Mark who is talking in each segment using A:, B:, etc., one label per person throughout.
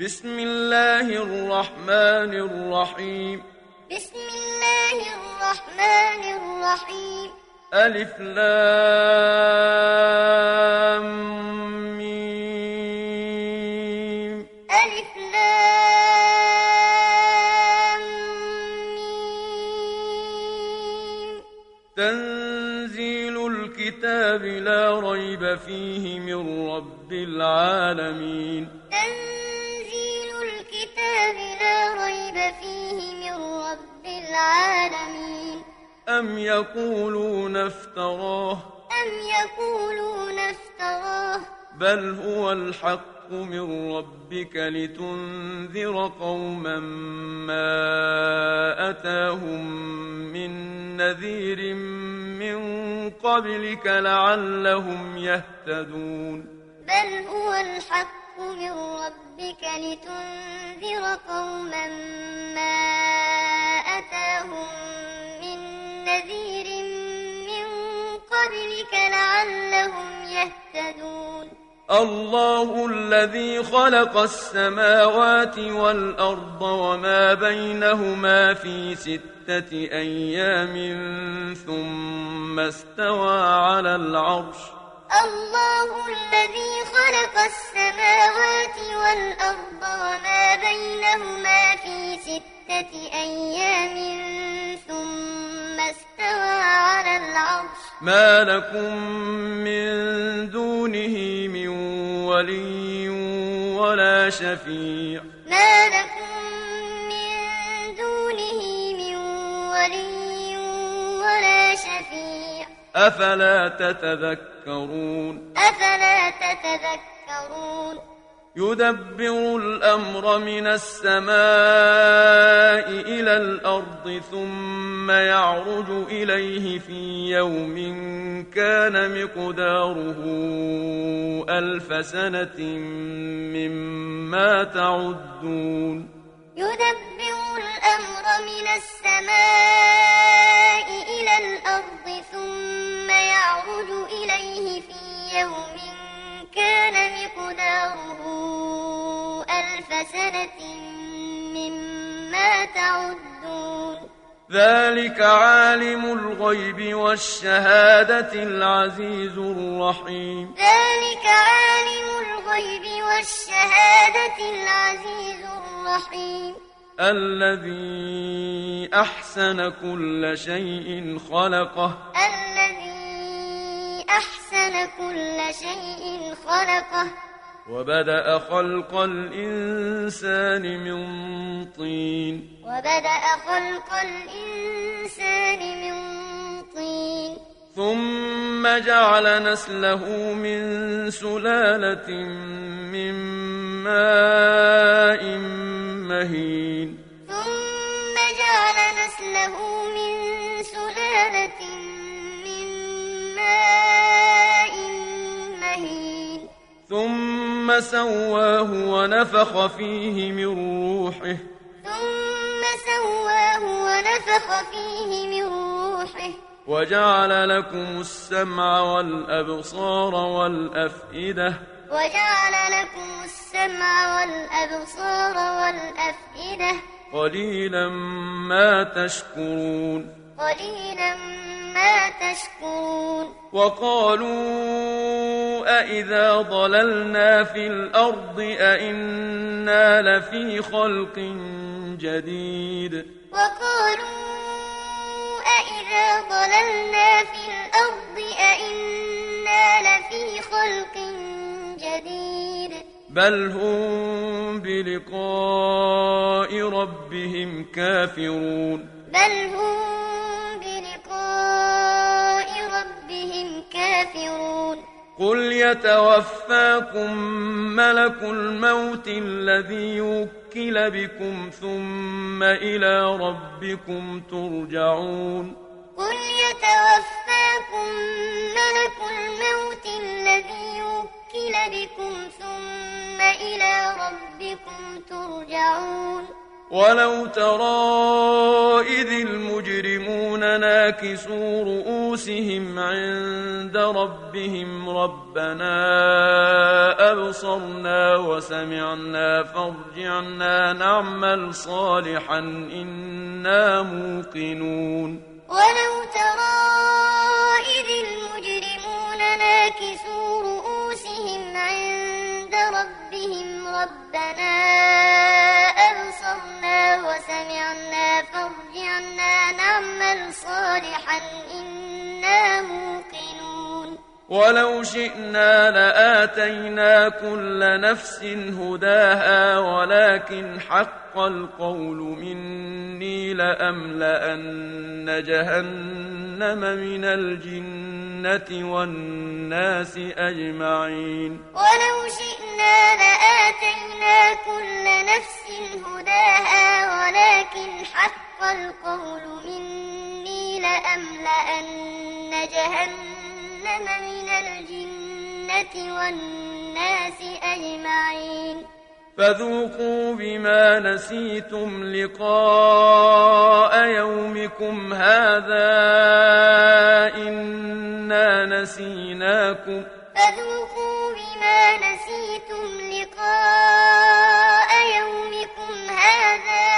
A: بسم الله الرحمن الرحيم
B: بسم الله الرحمن الرحيم
A: ألف لام ميم
B: ألف لام ميم
A: تنزيل الكتاب لا ريب فيه من رب العالمين
B: تنزيل الكتاب لا ريب فيه من رب العالمين
A: أم يقولون افتراه بل هو الحق من ربك لتنذر قوما ما أتاهم من نذير من قبلك لعلهم يهتدون
B: بل هو الحق من ربك لتنذر قوما ما أتاهم من نذير من قبلك لعلهم يهتدون
A: الله الذي خلق السماوات والأرض وما بينهما في 6 أيام ثم استوى على العرش
B: الله الذي خلق السماوات والأرض وما بينهما في 6 أيام ثم استوى على العرش
A: ما لكم من دونه من ولي ولا شفيع
B: ما لكم من دونه من ولي ولا شفيع
A: أفلا تتذكرون يدبر الأمر من السماء إلى الأرض ثم يعرج إليه في يوم كان مقداره 1000 سنة مما تعدون
B: يدبر الأمر من السماء إلى الأرض ثم يعرج إليه في يوم كان مقداره 1000 سنة مما تعدون
A: ذلك عالم الغيب والشهادة العزيز الرحيم
B: ذلك عالم الغيب والشهادة العزيز الرحيم
A: الذي أحسن كل شيء خلقه وبدأ خلق الإنسان من طين ثم جعل نسله من سلالة من ماء مهين ثم سواه ونفخ فيه من روحه وجعل لكم السمع والأبصار والأفئدة قليلا ما تشكرون وقالوا أإذا ضللنا في الأرض أإنا لفي خلق جديد بل هم بلقاء ربهم كافرون قل يتوفاكم ملك الموت الذي وكل بكم ثم إلى ربكم ترجعون ولو ترى إذ المجرمون ناكسوا رؤوسهم رؤوسهم عند ربهم ربنا أبصرنا وسمعنا فارجعنا نعمل صالحا إنا موقنون
B: ولو ترى إذ المجرمون ناكسوا رؤوسهم عند ربهم ربنا أبصرنا وسمعنا فارجعنا نعمل صالحا إنا موقنون
A: ولو شئنا لآتينا كل نفس هداها ولكن حق القول مني لأملأن جهنم من الجنة والناس أجمعين
B: ولو شئنا لآتينا كل نفس هداها ولكن حق القول مني لأملأن جهنم من الجنة والناس أجمعين
A: فذوقوا بما نسيتم لقاء يومكم هذا إنا نسيناكم
B: فذوقوا بما نسيتم لقاء يومكم هذا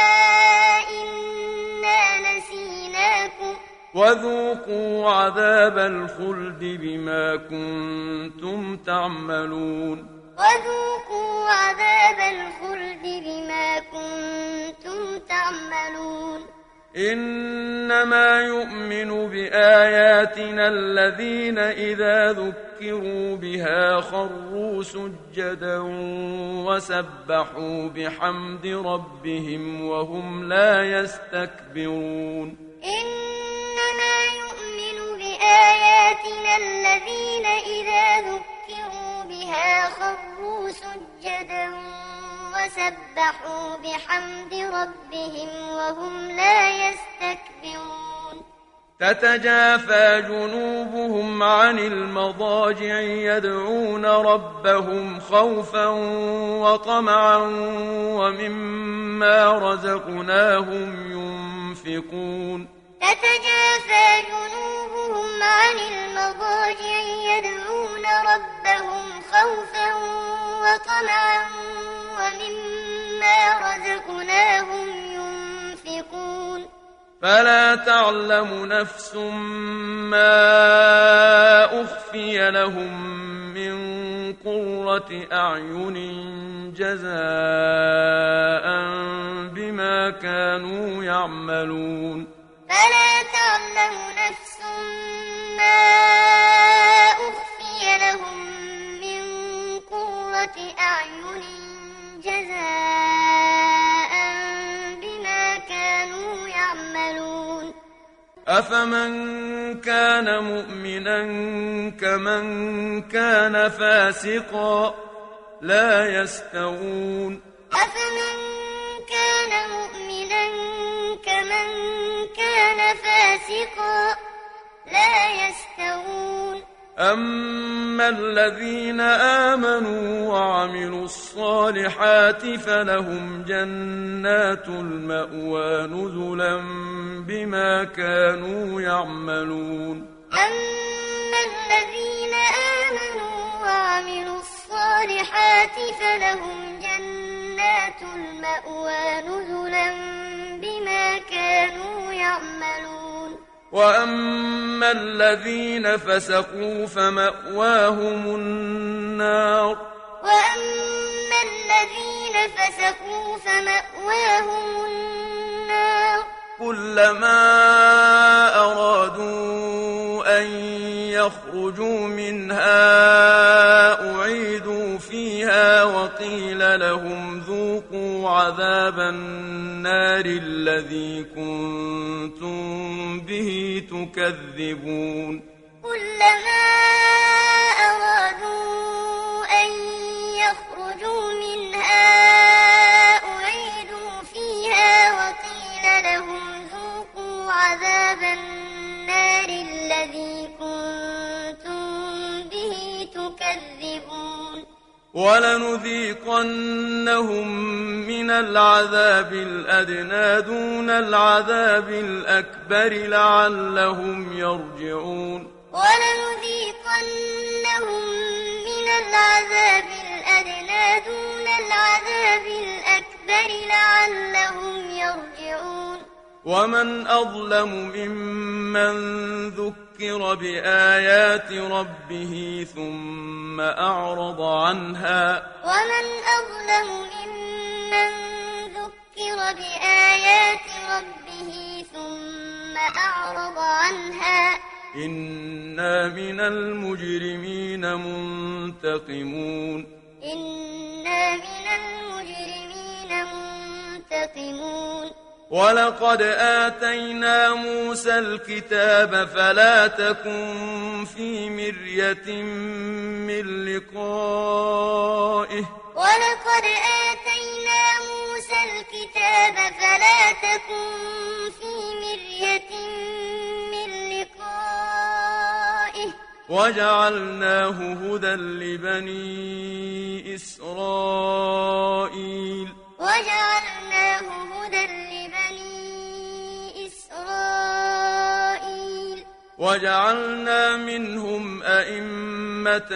B: إنا نسيناكم
A: وذوقوا عذاب الخلد بما كنتم تعملون
B: وذوقوا عذاب الخلد بما كنتم تعملون
A: إنما يؤمن بآياتنا الذين إذا ذكروا بها خروا سجدا وسبحوا بحمد ربهم وهم لا يستكبرون
B: إنما يؤمن بآياتنا الذين إذا ذكروا بها خروا سجدا وسبحوا بحمد ربهم وهم لا يستكبرون
A: تتجافى جنوبهم عن المضاجع يدعون ربهم خوفا وطمعا ومما رزقناهم ينفقون
B: تتجافى جنوبهم عن المضاجع يدعون ربهم خوفا وطمعا ومما رزقناهم ينفقون
A: فلا تعلم نفس ما أخفي لهم من قرة أعين جزاء بما كانوا يعملون
B: فلا تعلم نفس ما أخفي لهم من قرة أعين جزاء بما كانوا يعملون
A: أفمن كان مؤمنا كمن كان فاسقا لا يستوون
B: أفمن كان مؤمنا كمن كان فاسقا لا يستوون
A: أما الذين آمنوا وعملوا الصالحات فلهم جنات المأوى نزلا بما كانوا يعملون
B: أما الذين آمنوا وعملوا الصالحات فلهم جنات المأوى نزلا بما كانوا يعملون
A: وأما الذين فسقوا فمأواهم النار
B: وأما الذين فسقوا فمأواهم النار
A: كلما أرادوا أن يخرجوا منها أعيدوا فيها وقيل لهم ذوقوا عذاب النار الذي كنتم به تكذبون
B: كلما أرادوا أن يخرجوا منها أعيدوا فيها وقيل لهم ذوقوا عذاب النار الذي كنتم به تكذبون
A: ولنذيقنهم من من العذاب الأدنى دون العذاب الأكبر لعلهم يرجعون
B: ولنذيقنهم من العذاب الأدنى دون العذاب الأكبر لعلهم يرجعون
A: ومن أظلم ممن ذكر بآيات ربه ثم أعرض عنها
B: ومن أظلم ممن ذكر بآيات ربه ثم أعرض عنها
A: إنا من المجرمين منتقمون
B: إنا من المجرمين منتقمون
A: ولقد آتينا موسى الكتاب فلا تكن في مرية من لقائه
B: ولقد آتينا موسى الكتاب فلا تكن في مرية من لقائه
A: وجعلناه هدى لبني إسرائيل
B: وجعلناه هدى لبني إسرائيل
A: وجعلنا منهم أئمة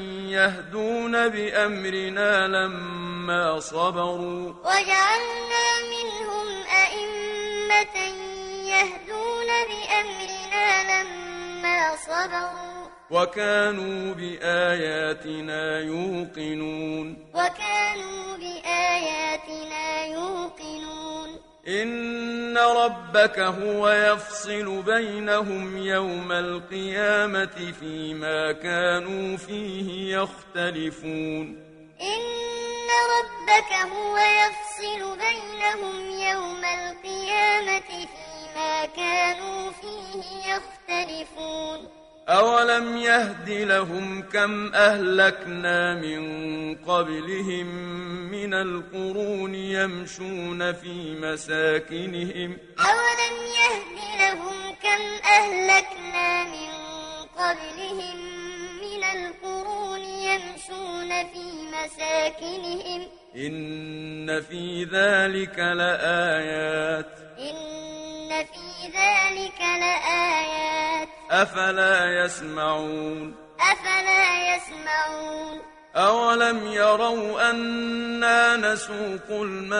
A: يهدون بأمرنا لما صبروا
B: وجعلنا منهم أئمة يهدون بأمرنا لما صبروا
A: وكانوا بآياتنا يوقنون
B: وكانوا بآياتنا يوقنون
A: إن ربك هو يفصل بينهم يوم القيامة فيما كانوا فيه يختلفون
B: إن ربك هو يفصل بينهم يوم القيامة فيما كانوا فيه يختلفون
A: أولم يهد لهم كم أهلكنا من قبلهم من القرون يمشون في مساكنهم
B: أولم يهد لهم كم أهلكنا من قبلهم من القرون يمشون في مساكنهم
A: إن في ذلك لآيات
B: إن في ذلك لآيات
A: أفلا يسمعون
B: أفلا يسمعون
A: أولم يروا أنا نسوق الماء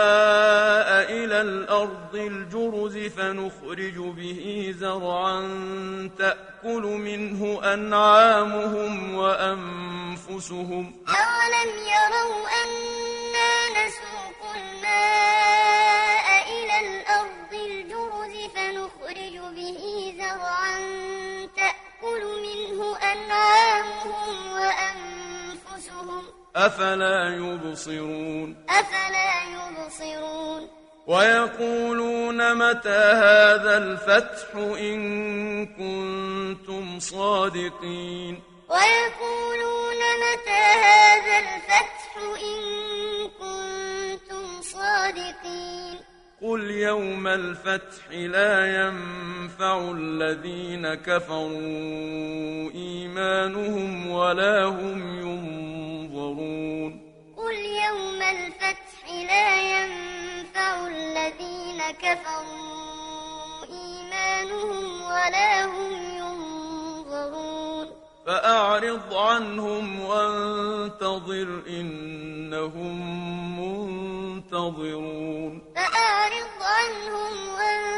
A: إلى الأرض الجرز فنخرج به زرعا تأكل منه أنعامهم وأنفسهم
B: أولم يروا أنا نسوق الماء إلى الأرض الجرز فنخرج به زرعا تأكل منه أنعامهم وأنفسهم
A: أفلا يبصرون
B: أفلا يبصرون
A: ويقولون متى هذا الفتح إن كنتم صادقين
B: ويقولون متى هذا الفتح إن كنتم صادقين
A: قل يوم الفتح لا ينفع الذين كفروا إيمانهم ولا هم ينظرون
B: قل يوم الفتح لا ينفع الذين كفروا إيمانهم ولا هم ينظرون
A: فأعرض عنهم وانتظر إنهم منتظرون
B: فأعرض عنهم وانتظر